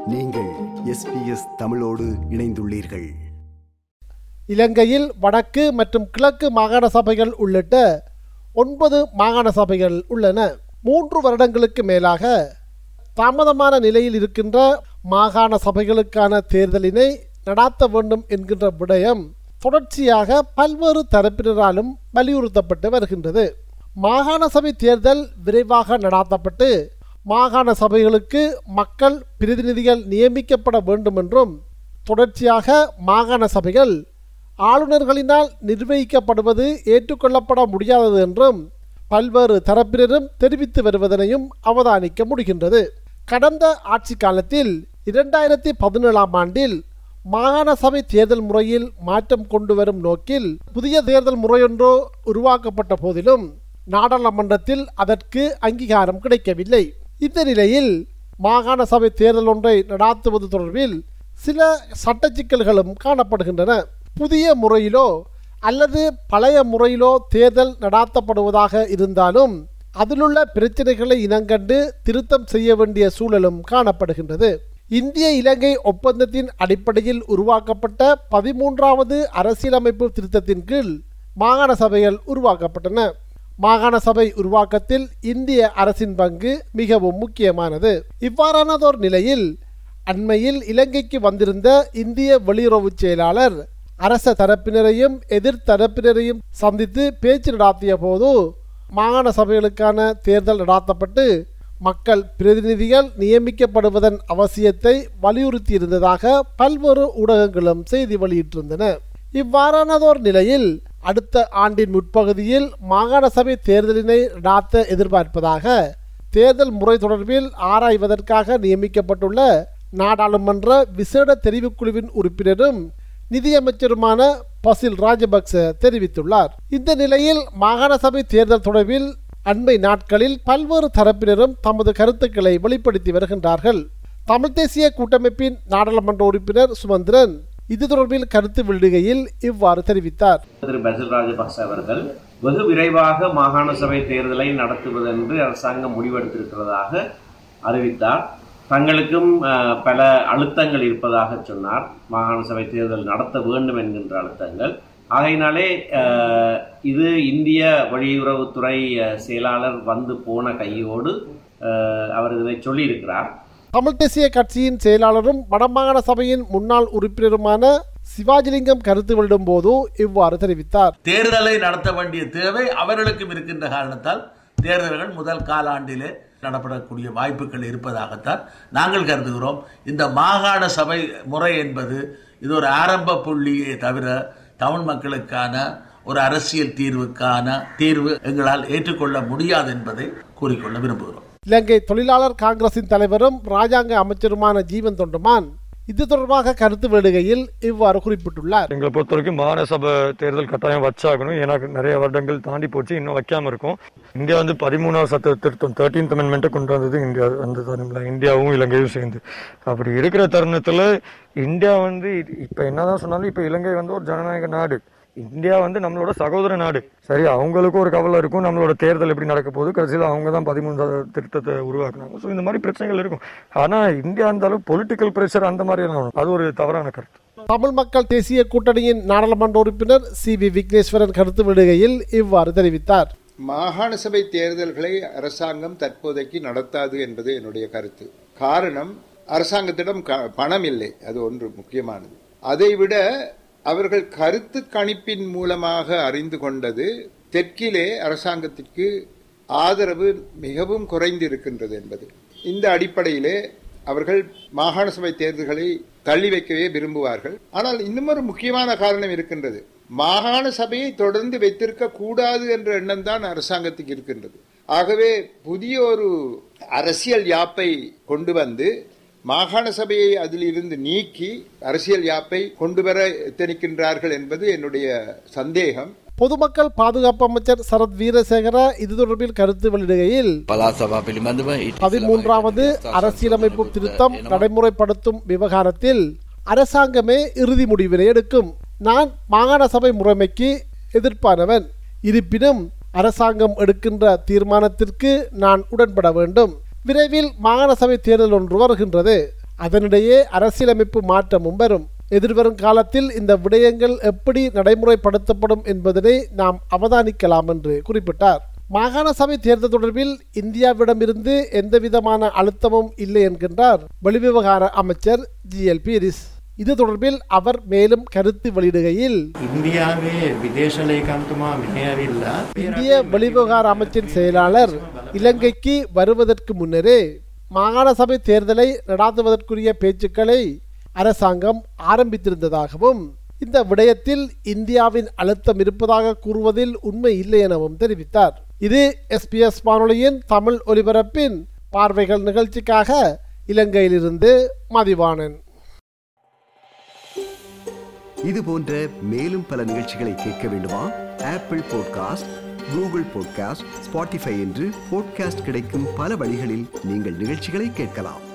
நீங்கள் SBS தமிழோடு இணைந்துள்ளீர்கள். இலங்கையில் வடக்கு மற்றும் கிழக்கு மாகாண சபைகள் உள்ளிட்ட 9 மாகாண சபைகள் உள்ளன. 3 வருடங்களுக்கு மேலாக தாமதமான நிலையில் இருக்கின்ற மாகாண சபைகளுக்கான தேர்தலினை நடாத்த வேண்டும் என்கின்ற விடயம் தொடர்ச்சியாக பல்வேறு தரப்பினராலும் வலியுறுத்தப்பட்டு வருகின்றது. மாகாண சபை தேர்தல் விரைவாக நடாத்தப்பட்டு மாகாண சபைகளுக்கு மக்கள் பிரதிநிதிகள் நியமிக்கப்பட வேண்டும் என்றும், தொடர்ச்சியாக மாகாண சபைகள் ஆளுநர்களினால் நிர்வகிக்கப்படுவது ஏற்றுக்கொள்ளப்பட முடியாதது என்றும் பல்வேறு தரப்பினரும் தெரிவித்து வருவதனையும் அவதானிக்க முடிகின்றது. கடந்த ஆட்சி காலத்தில் 2017ஆம் ஆண்டில் மாகாண சபை தேர்தல் முறையில் மாற்றம் கொண்டு வரும் நோக்கில் புதிய தேர்தல் முறையொன்று உருவாக்கப்பட்ட போதிலும் நாடாளுமன்றத்தில் அதற்கு அங்கீகாரம் கிடைக்கவில்லை. இந்த நிலையில் மாகாண சபை தேர்தல் ஒன்றை நடாத்துவது தொடர்பில் சில சட்ட சிக்கல்களும் காணப்படுகின்றன. புதிய முறையிலோ அல்லது பழைய முறையிலோ தேர்தல் நடாத்தப்படுவதாக இருந்தாலும் அதிலுள்ள பிரச்சனைகளை இனங்கண்டு திருத்தம் செய்ய வேண்டிய சூழலும் காணப்படுகின்றது. இந்திய இலங்கை ஒப்பந்தத்தின் அடிப்படையில் உருவாக்கப்பட்ட 13வது அரசியலமைப்பு திருத்தத்தின் கீழ் மாகாண சபைகள் உருவாக்கப்பட்டன. மாகாண சபை உருவாக்கத்தில் இந்திய அரசின் பங்கு மிகவும் முக்கியமானது. இவ்வாறானதோர் நிலையில் அண்மையில் இலங்கைக்கு வந்திருந்த இந்திய வெளியுறவு செயலாளர் அரச தரப்பினரையும் எதிர்த்தரப்பினரையும் சந்தித்து பேச்சு நடாத்திய போது மாகாண சபைகளுக்கான தேர்தல் நடாத்தப்பட்டு மக்கள் பிரதிநிதிகள் நியமிக்கப்படுவதன் அவசியத்தை வலியுறுத்தியிருந்ததாக பல்வேறு ஊடகங்களும் செய்தி வெளியிட்டிருந்தன. இவ்வாறானதோர் நிலையில் அடுத்த ஆண்டின் முற்பகுதியில் மாகாண சபை தேர்தலினை நடாத்த எதிர்பார்ப்பதாக தேர்தல் முறை தொடர்பில் ஆராய்வதற்காக நியமிக்கப்பட்டுள்ள நாடாளுமன்ற விசேட தெரிவுக்குழுவின் உறுப்பினரும் நிதியமைச்சருமான பசில் ராஜபக்ச தெரிவித்துள்ளார். இந்த நிலையில் மாகாண சபை தேர்தல் தொடர்பில் அண்மை நாட்களில் பல்வேறு தரப்பினரும் தமது கருத்துக்களை வெளிப்படுத்தி வருகின்றார்கள். தமிழ் தேசிய கூட்டமைப்பின் நாடாளுமன்ற உறுப்பினர் சுமந்திரன் இது தொடர்பில் கருத்து வெளியிடுகையில் இவ்வாறு தெரிவித்தார். திரு பசில் ராஜபக்ச அவர்கள் வெகு விரைவாக மாகாண சபை தேர்தலை நடத்துவதென்று அரசாங்கம் முடிவெடுத்திருக்கிறதாக அறிவித்தார். தங்களுக்கும் பல அழுத்தங்கள் இருப்பதாக சொன்னார். மாகாண சபை தேர்தல் நடத்த வேண்டும் என்கின்ற அழுத்தங்கள். ஆகையினாலே இது இந்திய வெளியுறவுத்துறை செயலாளர் வந்து போன கையோடு அவர் இதை சொல்லியிருக்கிறார். தமிழ் தேசிய கட்சியின் செயலாளரும் வடமாகாண சபையின் முன்னாள் உறுப்பினருமான சிவாஜிலிங்கம் கருத்து வெளியிடும் போது இவ்வாறு தெரிவித்தார். தேர்தலை நடத்த வேண்டிய தேவை அவர்களுக்கும் இருக்கின்ற காரணத்தால் தேர்தல்கள் முதல் காலாண்டிலே நடப்படக்கூடிய வாய்ப்புகள் இருப்பதாகத்தான் நாங்கள் கருதுகிறோம். இந்த மாகாண சபை முறை என்பது இது ஒரு ஆரம்ப புள்ளியே தவிர தமிழ் மக்களுக்கான ஒரு அரசியல் தீர்வு எங்களால் ஏற்றுக்கொள்ள முடியாது என்பதை கூறிக்கொள்ள விரும்புகிறோம். இலங்கை தொழிலாளர் காங்கிரசின் தலைவரும் ராஜாங்க அமைச்சருமான ஜீவன் தொண்டமான் இது தொடர்பாக கருத்து வெளியிடுகையில் இவ்வாறு குறிப்பிட்டுள்ளார். எங்களை பொறுத்த வரைக்கும் மாகாண சபை தேர்தல் கட்டாயம் வச்சாகணும். ஏன்னா நிறைய வருடங்கள் தாண்டி போச்சு, இன்னும் வைக்காம இருக்கும். இந்தியா 13வது சட்ட திருத்தம் 13th அமெண்ட்மெண்ட்டை கொண்டு வந்தது இந்தியா அந்த இந்தியாவும் இலங்கையும் சேர்ந்து. அப்படி இருக்கிற தருணத்துல இந்தியா இப்ப என்னதான் சொன்னாலும் இப்ப இலங்கை ஒரு ஜனநாயக நாடு. இந்தியா நம்மளோட சகோதர நாடு. சரி, அவங்களுக்கும் ஒரு கவலை இருக்கும், நம்மளோட தேர்தல் எப்படி நடக்க போகுது, கடைசியில் அவங்க தான் 13வது திருத்தத்தை உருவாக்குனாங்க. ஸோ இந்த மாதிரி பிரச்சனைகள் இருக்கும். ஆனா இந்தியா இருந்தாலும் பொலிட்டிக்கல் பிரஷர் அந்த மாதிரி அது ஒரு தவறான கருத்து. தமிழ் மக்கள் தேசிய கூட்டணியின் நாடாளுமன்ற உறுப்பினர் CV விக்னேஸ்வரன் கருத்து விடுகையில் இவ்வாறு தெரிவித்தார். மாகாண சபை தேர்தல்களை அரசாங்கம் தற்போதைக்கு நடத்தாது என்பது என்னுடைய கருத்து. காரணம், அரசாங்கத்திடம் பணம் இல்லை, அது ஒன்று முக்கியமானது. அதைவிட அவர்கள் கருத்து கணிப்பின் மூலமாக அறிந்து கொண்டது தெற்கிலே அரசாங்கத்திற்கு ஆதரவு மிகவும் குறைந்திருக்கின்றது என்பது. இந்த அடிப்படையிலே அவர்கள் மாகாண சபை தேர்தல்களை தள்ளி வைக்கவே விரும்புவார்கள். ஆனால் இன்னும் ஒரு முக்கியமான காரணம் இருக்கின்றது. மாகாண சபையை தொடர்ந்து வைத்திருக்க கூடாது என்ற எண்ணம் தான் அரசாங்கத்துக்கு இருக்கின்றது. ஆகவே புதிய ஒரு அரசியல் யாப்பை கொண்டு வந்து மாகாண சபையை அதிலிருந்து நீக்கி அரசியல் யாப்பை கொண்டு வர எத்தனிக்கின்றார்கள் என்பது என்னுடைய சந்தேகம். பொதுமக்கள் பாதுகாப்பு அமைச்சர் சரத் வீரசேகர இது தொடர்பில் கருத்து வெளியிடுகையில் 13வது அரசியலமைப்பு திருத்தம் நடைமுறைப்படுத்தும் விவகாரத்தில் அரசாங்கமே இறுதி முடிவினை எடுக்கும். நான் மாகாண சபை முறைமைக்கு எதிர்ப்பானவன். இருப்பினும் அரசாங்கம் எடுக்கின்ற தீர்மானத்திற்கு நான் உடன்பட வேண்டும். விரைவில் மாகாண சபை தேர்தல் ஒன்று வருகின்றது. அதனிடையே அரசியலமைப்பு மாற்றமும் வரும். எதிர்வரும் காலத்தில் இந்த விடயங்கள் எப்படி நடைமுறைப்படுத்தப்படும் என்பதனை நாம் அவதானிக்கலாம் என்று குறிப்பிட்டார். மாகாண சபை தேர்தல் தொடர்பில் இந்தியாவிடமிருந்து எந்தவிதமான அழுத்தமும் இல்லை என்கின்றார் வெளிவிவகார அமைச்சர் GL பீரிஸ். இது தொடர்பில் அவர் மேலும் கருத்து வெளியிடுகையில், இந்திய வெளிவிவகார அமைச்சின் செயலாளர் இலங்கைக்கு வருவதற்கு முன்னரே மாகாண சபை தேர்தலை நடாத்துவதற்குரிய பேச்சுக்களை அரசாங்கம் ஆரம்பித்திருந்ததாகவும் இந்த விடயத்தில் இந்தியாவின் அழுத்தம் இருப்பதாக கூறுவதில் உண்மை இல்லை எனவும் தெரிவித்தார். இது SBS வானொலியின் தமிழ் ஒலிபரப்பின் பார்வைகள் நிகழ்ச்சிக்காக இலங்கையிலிருந்து மதிவாணன். இது போன்ற மேலும் பல நிகழ்ச்சிகளை கேட்க வேண்டுமா? Apple podcast, Google podcast, Spotify என்று பாட்காஸ்ட் கிடைக்கும் பல வழிகளில் நீங்கள் நிகழ்ச்சிகளை கேட்கலாம்.